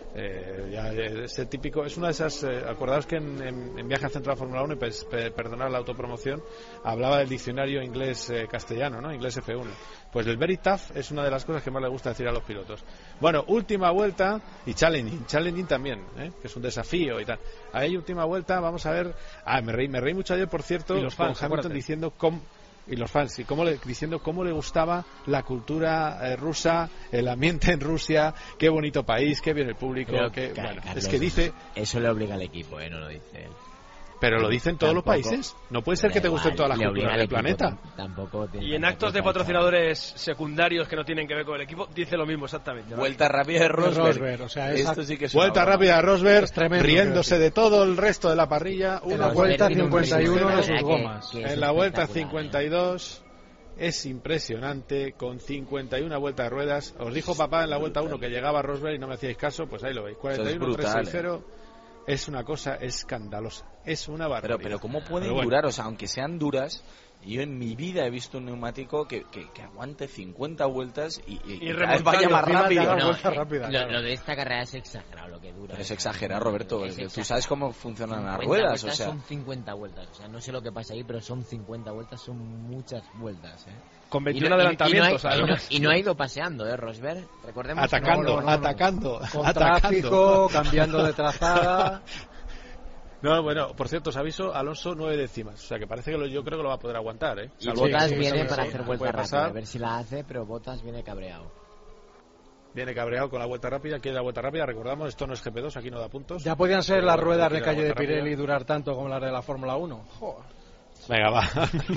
Ese típico, es una de esas, acordaos que en Viaje al Centro de la Fórmula 1, y perdonar la autopromoción, hablaba del diccionario inglés-castellano, ¿no? Inglés F1. Pues el very tough es una de las cosas que más le gusta decir a los pilotos. Bueno, última vuelta y challenging también, que es un desafío y tal. Ahí última vuelta, vamos a ver. Me reí mucho ayer, por cierto, y los fans, con Hamilton diciendo y los fans, diciendo cómo le gustaba la cultura rusa, el ambiente en Rusia, qué bonito país, qué bien el público, bueno, Carlos, es que dice... Eso le obliga al equipo, no lo dice él. Pero lo dicen todos los países. No puede ser que te gusten todas las culturas del planeta. Y en actos de patrocinadores secundarios que no tienen que ver con el equipo, dice lo mismo exactamente. Vuelta rápida de Rosberg. O sea, esto sí que es vuelta rápida de Rosberg, tremendo, riéndose de todo el resto de la parrilla. En la vuelta 51 de sus gomas. En la vuelta 52 es impresionante, con 51 vueltas de ruedas. Os dijo papá en la vuelta 1 que llegaba Rosberg y no me hacíais caso, pues ahí lo veis. 41, 360. Es una cosa escandalosa, es una barbaridad. Pero ¿cómo pueden durar? O sea, aunque sean duras, yo en mi vida he visto un neumático que aguante 50 vueltas y cada vez vaya más rápido. Lo de esta carrera es exagerado lo que dura. Pero es exagerado, Roberto. Tú sabes cómo funcionan las 50 ruedas. Vueltas o sea, son 50 vueltas. O sea, no sé lo que pasa ahí, pero son 50 vueltas, son muchas vueltas. Con 21 adelantamientos. Y no ha ido paseando, Rosberg. Recordemos. Atacando. Con tráfico, cambiando de trazada. No, bueno, por cierto, os aviso, Alonso 9 décimas. O sea, que parece que yo creo que lo va a poder aguantar, ¿eh? Y Bottas viene para hacer vuelta rápida. A ver si la hace, pero Bottas viene cabreado. Viene cabreado con la vuelta rápida. Quiere la vuelta rápida, recordamos, esto no es GP2, aquí no da puntos. Ya podían ser las ruedas de calle de Pirelli durar tanto como las de la Fórmula 1. Joder. Venga, va.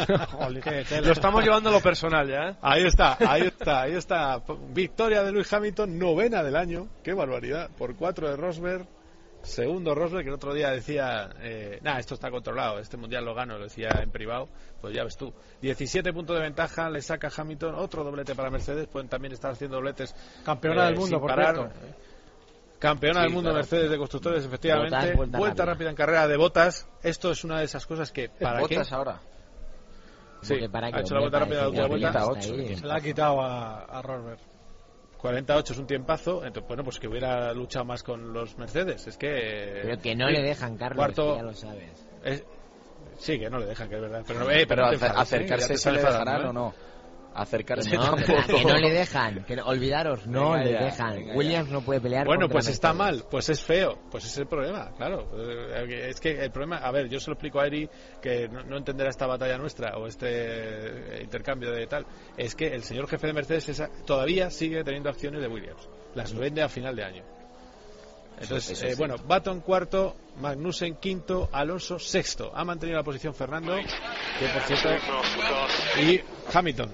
Lo estamos llevando a lo personal ya, ¿eh? Ahí está. Victoria de Lewis Hamilton, 9ª del año. Qué barbaridad. Por 4 de Rosberg. Segundo Rosberg, que el otro día decía esto está controlado, este mundial lo gano, lo decía en privado. Pues ya ves tú, 17 puntos de ventaja le saca Hamilton, otro doblete para Mercedes. Pueden también estar haciendo dobletes. Campeona del mundo, por cierto. Campeona del mundo, claro. Mercedes de constructores, efectivamente. Vuelta rápida en carrera de Bottas. Esto es una de esas cosas que ¿para qué? Bottas ahora. Sí, ha hecho la vuelta rápida de la última vuelta. Se la ha quitado a Rosberg. 48 es un tiempazo, entonces, bueno, pues que hubiera luchado más con los Mercedes. Es que... Pero que no le dejan, Carlos, cuarto, ya lo sabes. Sí, que no le dejan, que es verdad. Pero acercarse se le dejarán o no. Acercarse tampoco. Que no le dejan, olvidaros, no le dejan. Williams no puede pelear. Bueno, pues está mal, pues es feo, pues es el problema, claro. Es que el problema, a ver, yo se lo explico a Eri, que no entenderá esta batalla nuestra o este intercambio de tal. Es que el señor jefe de Mercedes todavía sigue teniendo acciones de Williams, las vende a final de año. Entonces, eso bueno, Button cuarto, Magnussen quinto, Alonso sexto. Ha mantenido la posición Fernando, que por cierto, y Hamilton.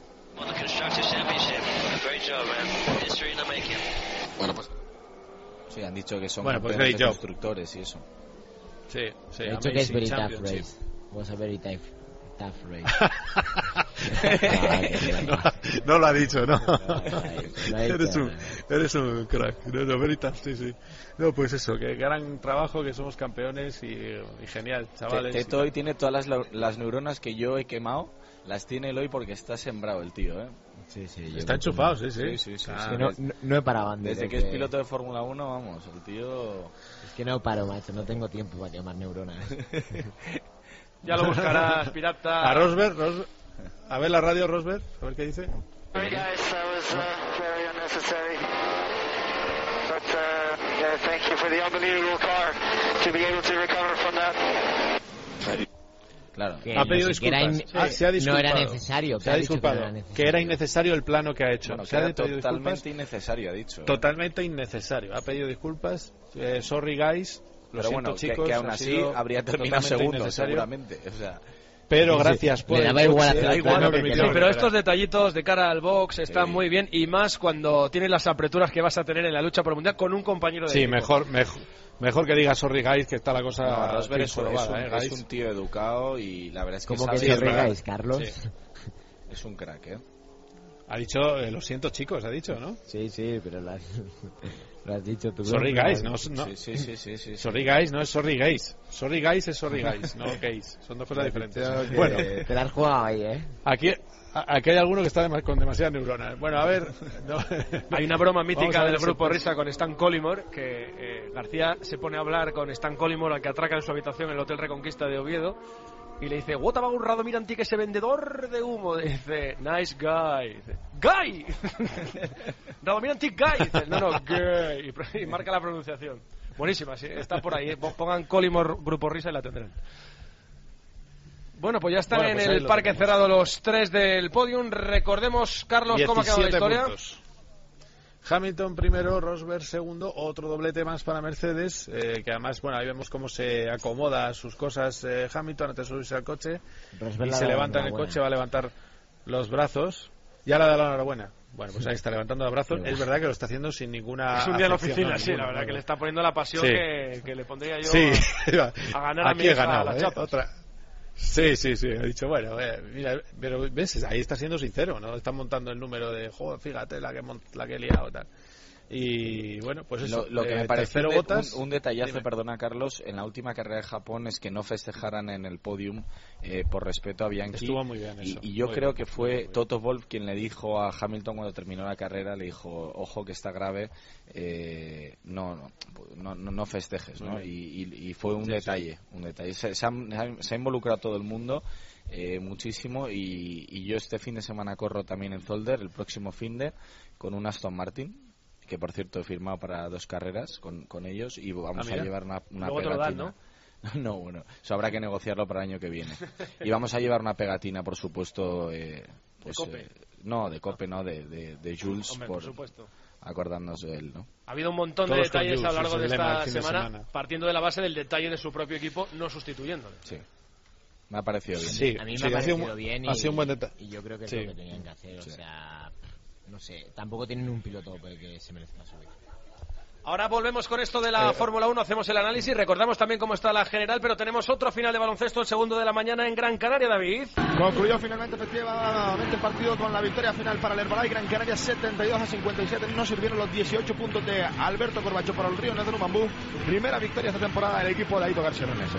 Bueno, pues sí, han dicho que son campeones de constructores y eso. Sí, he dicho que es very tough race. Was a very tough race. No lo ha dicho, ¿no? Eres un crack. No, very tough, sí. No, pues eso, que gran trabajo, que somos campeones y genial, chavales. Teto hoy tiene todas las neuronas que yo he quemado. Las tiene el hoy porque está sembrado el tío, ¿eh? Sí. Está enchufado, sí. Es que no he parado. Desde que es piloto de Fórmula 1, vamos, el tío... Es que no paro, macho, no tengo tiempo para quemar neuronas. Ya lo buscarás, pirata. A Rosberg. A ver la radio, Rosberg, a ver qué dice. Sorry guys, that was very unnecessary. But thank you for the unbelievable car to be able to recover from that. Claro. Ha pedido disculpas. Se ha disculpado. No era necesario. Se ha disculpado. Que era innecesario el plano que ha hecho. Bueno, que era totalmente innecesario, ha dicho. Totalmente innecesario. Ha pedido disculpas. Sorry guys. Lo siento, chicos. Que aún así habría terminado segundo, seguramente. O sea... Pero gracias por... Le daba igual pero estos detallitos de cara al box están muy bien, y más cuando tienes las aperturas que vas a tener en la lucha por el mundial con un compañero de equipo. Mejor que diga sorry guys, que está la cosa... No, Rosberg es un tío educado y la verdad es que ¿cómo que sorry guys, Carlos? Sí. Es un crack, ¿eh? Ha dicho, lo siento chicos, ha dicho, ¿no? Sí, pero lo has dicho tú. Sorry guys, no. Sí. Sorry guys no es sorry gays. Sorry guys es sorry guys, no gays. Son dos cosas diferentes. Bueno, te la has jugado ahí, ¿eh? Aquí hay alguno que está con demasiadas neuronas. Bueno, a ver. No. Hay una broma mítica del grupo Risa con Stan Collymore, que García se pone a hablar con Stan Collymore, al que atraca en su habitación en el Hotel Reconquista de Oviedo, y le dice: "What about Radomir Antic, ese vendedor de humo?" Dice: "Nice guy." Dice: "Guy." Radomir Antic guy. Dice: "No, guy." Y marca la pronunciación. Buenísima, sí, está por ahí. Pongan Collymore grupo Risa y la tendrán. Bueno, pues ya están en el parque cerrado los 3 del podium. Recordemos, Carlos, cómo ha quedado la historia. Puntos. Hamilton primero, Rosberg segundo, otro doblete más para Mercedes, que además, bueno, ahí vemos cómo se acomoda sus cosas Hamilton antes de subirse al coche. Rosberg y se levanta en el coche, va a levantar los brazos. Ya le da la enhorabuena. Bueno, pues ahí está levantando los brazos. Es verdad que lo está haciendo sin ninguna... Es un día en la oficina, sí, la verdad que le está poniendo la pasión que le pondría yo a ganar aquí a mi hija las chapas. Otra. Sí, he dicho, bueno, mira, pero ves, ahí está siendo sincero, ¿no? Están montando el número de, joder, fíjate la que he liado, tal. Y bueno, pues eso. Lo que me pareció un detallazo, dime. Perdona Carlos, en la última carrera de Japón es que no festejaran en el podium por respeto a Bianchi. Estuvo muy bien eso. Y yo creo que fue Toto Wolff quien le dijo a Hamilton cuando terminó la carrera, le dijo: ojo que está grave, no festejes, ¿no? Y fue un detalle. Se ha involucrado todo el mundo muchísimo, y yo este fin de semana corro también en Zolder, el próximo finde, con un Aston Martin, que por cierto he firmado para 2 carreras con ellos, y vamos a llevar una luego pegatina. Te lo dan, ¿no? No, bueno, eso habrá que negociarlo para el año que viene. Y vamos a llevar una pegatina, por supuesto, pues, de Cope, no, de Jules. Hombre, por supuesto. Acordarnos de él, ¿no? Ha habido un montón de detalles a lo largo de esta semana, partiendo de la base del detalle de su propio equipo, no sustituyéndole. Sí. Me ha parecido bien. Sí, a mí me ha parecido bien, ha sido un buen detalle. Y yo creo que es lo que tenían que hacer, o sea, no sé, tampoco tienen un piloto que se merezca subir. Ahora volvemos con esto de la Fórmula 1, hacemos el análisis, recordamos también cómo está la general, pero tenemos otro final de baloncesto, el segundo de la mañana en Gran Canaria, David. Concluyó finalmente efectivamente el partido con la victoria final para el Herbalife Gran Canaria, 72-57, no sirvieron los 18 puntos de Alberto Corbacho para el Río Negro Bambú, primera victoria esta temporada del equipo de Aito García Renese.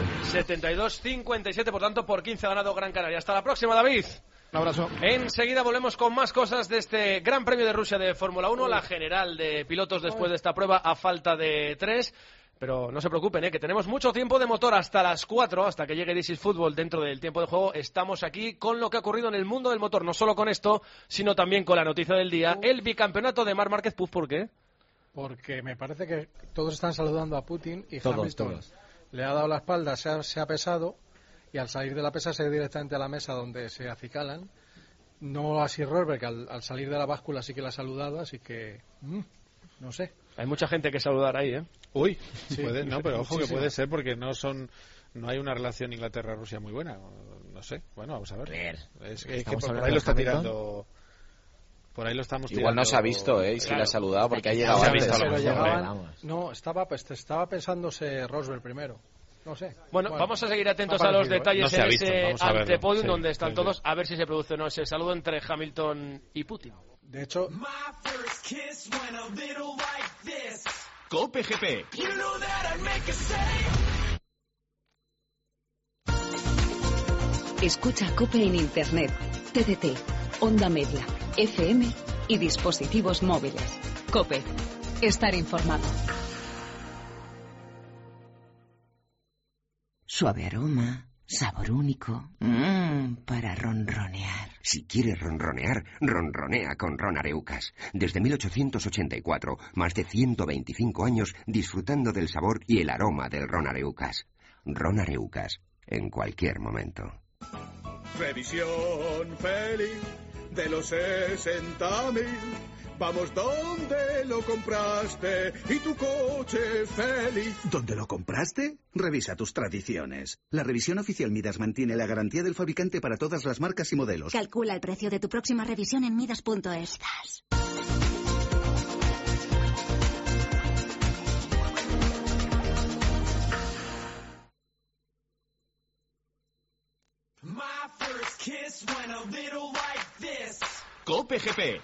72-57, por tanto, por 15 ha ganado Gran Canaria. Hasta la próxima, David. Un abrazo. Enseguida volvemos con más cosas de este Gran Premio de Rusia de Fórmula 1, la general de pilotos después de esta prueba a falta de 3. Pero no se preocupen, que tenemos mucho tiempo de motor hasta las 4, hasta que llegue This is Football dentro del tiempo de juego. Estamos aquí con lo que ha ocurrido en el mundo del motor, no solo con esto, sino también con la noticia del día, el bicampeonato de Marc Márquez. ¿Por qué? Porque me parece que todos están saludando a Putin y Hamilton le ha dado la espalda, se ha pesado, y al salir de la pesa se va directamente a la mesa donde se acicalan. No así Rosberg, que al salir de la báscula sí que la ha saludado, así que no sé. Hay mucha gente que saludar ahí, ¿eh? Uy, sí, puede, no, pero ojo que puede ser porque no hay una relación Inglaterra-Rusia muy buena. No sé, bueno, vamos a ver. Es que por ahí lo está tirando. Por ahí lo estamos tirando. Igual no se ha visto, y si le ha saludado porque ha llegado antes. No, estaba pensándose Rosberg primero. No sé. Bueno, vamos a seguir atentos a los detalles en ese antepodium donde están todos, a ver si se produce o no ese saludo entre Hamilton y Putin. De hecho, Cope GP. Escucha Cope en Internet, TDT, Onda Media, FM y dispositivos móviles. Cope, estar informado. Suave aroma, sabor único, para ronronear. Si quieres ronronear, ronronea con Ron Areucas. Desde 1884, más de 125 años disfrutando del sabor y el aroma del Ron Areucas. Ron Areucas, en cualquier momento. Revisión feliz de los 60.000. Vamos donde lo compraste y tu coche feliz. ¿Dónde lo compraste? Revisa tus tradiciones. La revisión oficial Midas mantiene la garantía del fabricante para todas las marcas y modelos. Calcula el precio de tu próxima revisión en Midas.es. Cope GP.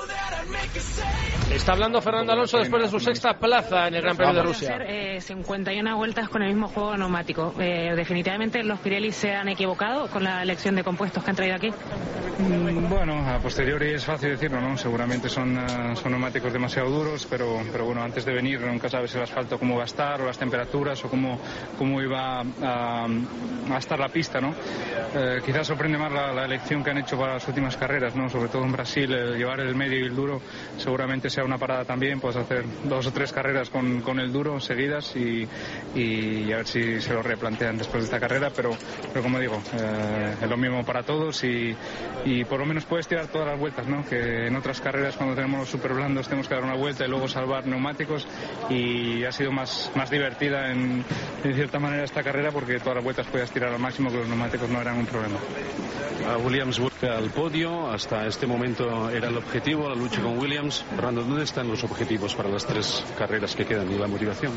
Está hablando Fernando Alonso después de su sexta plaza en el Gran Premio de Rusia. 51 vueltas con el mismo juego neumático. Definitivamente los Pirelli se han equivocado con la elección de compuestos que han traído aquí. Bueno, a posteriori es fácil decirlo, ¿no? Seguramente son neumáticos demasiado duros, pero bueno, antes de venir nunca sabes el asfalto cómo va a estar, o las temperaturas, o cómo iba a estar la pista, ¿no? Quizás sorprende más la elección que han hecho para las últimas carreras, ¿no? Sobre todo en Brasil, llevar el medio y el duro seguramente sea una parada también, pues hacer 2 o 3 carreras con el duro seguidas y a ver si se lo replantean después de esta carrera, pero como digo, es lo mismo para todos y por lo menos puedes tirar todas las vueltas, ¿no? Que en otras carreras cuando tenemos los super blandos tenemos que dar una vuelta y luego salvar neumáticos, y ha sido más divertida en cierta manera esta carrera porque todas las vueltas podías tirar al máximo, que los neumáticos no eran un problema. Williams busca el podio, hasta este momento era el objetivo, la lucha con Williams. Fernando, ¿dónde están los objetivos para las 3 carreras que quedan y la motivación?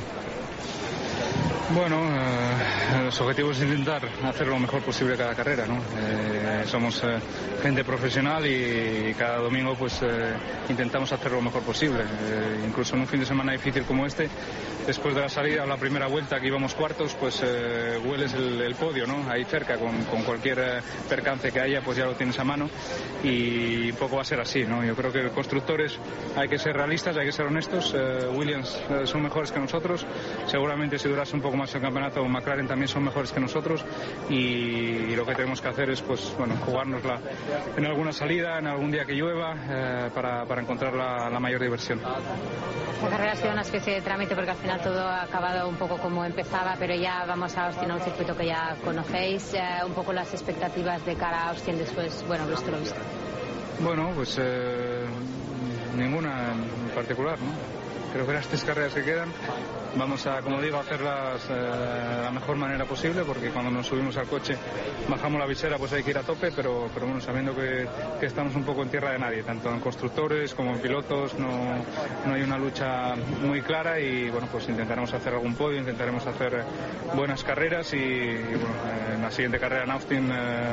Bueno, los objetivos es intentar hacer lo mejor posible cada carrera, ¿no? Somos gente profesional y cada domingo pues intentamos hacer lo mejor posible. Incluso en un fin de semana difícil como este, después de la salida o la primera vuelta que íbamos cuartos, pues hueles el podio, ¿no? Ahí cerca, con cualquier percance que haya, pues ya lo tienes a mano, y un poco va a ser así, ¿no? Yo creo que constructores hay que ser realistas, hay que ser honestos. Williams son mejores que nosotros, seguramente si durase un poco más el campeonato McLaren también son mejores que nosotros, y lo que tenemos que hacer es pues bueno, jugárnosla en alguna salida, en algún día que llueva, para encontrar la mayor diversión. La carrera ha sido una especie de trámite porque al final todo ha acabado un poco como empezaba, pero ya vamos a Austin, a un circuito que ya conocéis. Un poco las expectativas de cara a Austin después, bueno, visto lo visto. Bueno, pues ninguna en particular, ¿no? Creo que las 3 carreras que quedan vamos a, como digo, hacerlas de la mejor manera posible, porque cuando nos subimos al coche, bajamos la visera, pues hay que ir a tope, pero bueno, sabiendo que estamos un poco en tierra de nadie, tanto en constructores como en pilotos, no hay una lucha muy clara, y bueno, pues intentaremos hacer algún podio, intentaremos hacer buenas carreras, y bueno, en la siguiente carrera en Austin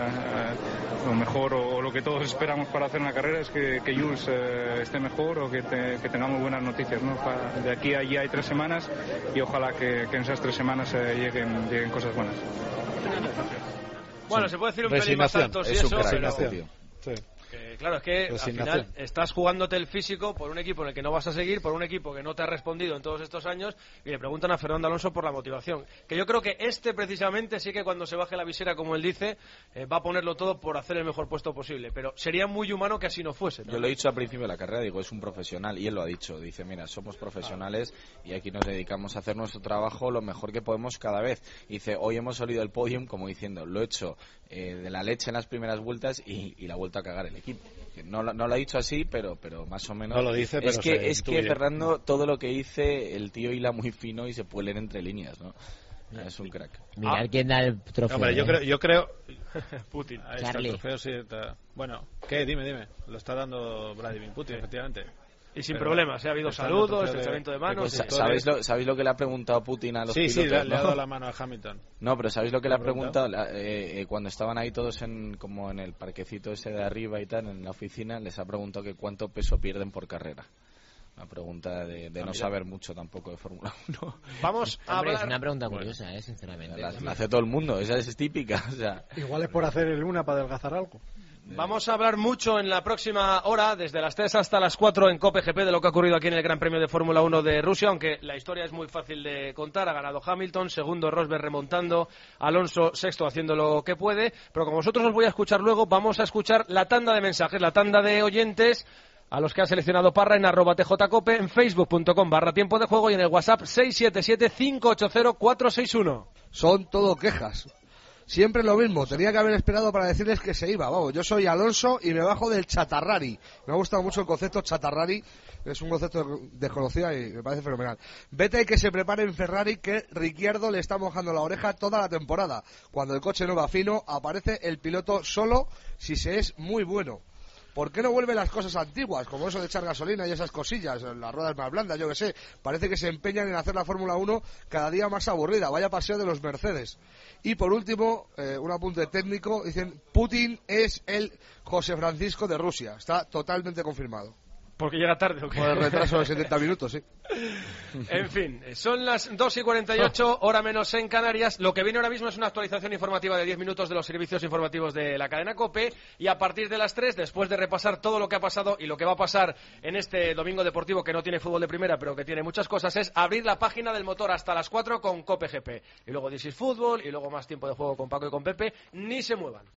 lo mejor o lo que todos esperamos para hacer una carrera es que Jules esté mejor, o que tengamos buenas noticias, ¿no? De aquí a allí hay 3 semanas, y ojalá que en esas 3 semanas lleguen cosas buenas. Bueno, se puede decir un pelín más alto si eso, pero... Sí. Claro, es que al final estás jugándote el físico por un equipo en el que no vas a seguir, por un equipo que no te ha respondido en todos estos años, y le preguntan a Fernando Alonso por la motivación. Que yo creo que precisamente sí que cuando se baje la visera, como él dice, va a ponerlo todo por hacer el mejor puesto posible. Pero sería muy humano que así no fuese, ¿no? Yo lo he dicho al principio de la carrera, digo, es un profesional, y él lo ha dicho. Dice, mira, somos profesionales y aquí nos dedicamos a hacer nuestro trabajo lo mejor que podemos cada vez. Y dice, hoy hemos salido del podium, como diciendo, lo he hecho de la leche en las primeras vueltas y la ha vuelto a cagar el equipo. No lo ha dicho así, pero más o menos. No lo dice, pero es que Fernando, todo lo que dice, el tío hila muy fino y se puede leer entre líneas, ¿no? Es un crack. Mirad quién da el trofeo. Hombre, yo creo Putin. Ahí está el trofeo, sí. Bueno, ¿qué? Dime. Lo está dando Vladimir Putin, efectivamente. Y sin problemas, ha habido saludos, estrechamiento de manos. ¿Sabéis lo que le ha preguntado Putin a los pilotos? Sí, le ha dado la mano a Hamilton. No, pero ¿sabéis lo que le ha preguntado? Cuando estaban ahí todos como en el parquecito ese de arriba y tal, en la oficina, les ha preguntado que cuánto peso pierden por carrera. Una pregunta de no saber mucho tampoco de Fórmula 1. Vamos a hablar... Es una pregunta curiosa, sinceramente. La hace todo el mundo, esa es típica. O sea. Igual es por hacer el una para adelgazar algo. Vamos a hablar mucho en la próxima hora, desde las 3 hasta las 4 en Cope GP, de lo que ha ocurrido aquí en el Gran Premio de Fórmula 1 de Rusia, aunque la historia es muy fácil de contar. Ha ganado Hamilton, segundo Rosberg remontando, Alonso sexto haciendo lo que puede, pero como vosotros os voy a escuchar luego, vamos a escuchar la tanda de mensajes, la tanda de oyentes a los que ha seleccionado Parra en @tjcope, en facebook.com/tiempo de juego y en el WhatsApp 677-580-461. Son todo quejas. Siempre lo mismo, tenía que haber esperado para decirles que se iba. Vamos, yo soy Alonso y me bajo del chatarrari. Me ha gustado mucho el concepto chatarrari, es un concepto desconocido y me parece fenomenal. Vete y que se prepare en Ferrari, que Ricciardo le está mojando la oreja toda la temporada. Cuando el coche no va fino, aparece el piloto solo si se es muy bueno. ¿por qué no vuelven las cosas antiguas? Como eso de echar gasolina y esas cosillas, las ruedas más blandas, yo que sé. Parece que se empeñan en hacer la Fórmula 1 cada día más aburrida. Vaya paseo de los Mercedes. Y por último, un apunte técnico, dicen Putin es el José Francisco de Rusia. Está totalmente confirmado. Porque llega tarde, ¿o qué? Por el retraso de 70 minutos, sí. En fin, son las 2:48, hora menos en Canarias. Lo que viene ahora mismo es una actualización informativa de 10 minutos de los servicios informativos de la cadena COPE. Y a partir de las 3, después de repasar todo lo que ha pasado y lo que va a pasar en este domingo deportivo, que no tiene fútbol de primera, pero que tiene muchas cosas, es abrir la página del motor hasta las 4 con COPE GP. Y luego This is Fútbol, y luego más tiempo de juego con Paco y con Pepe. Ni se muevan.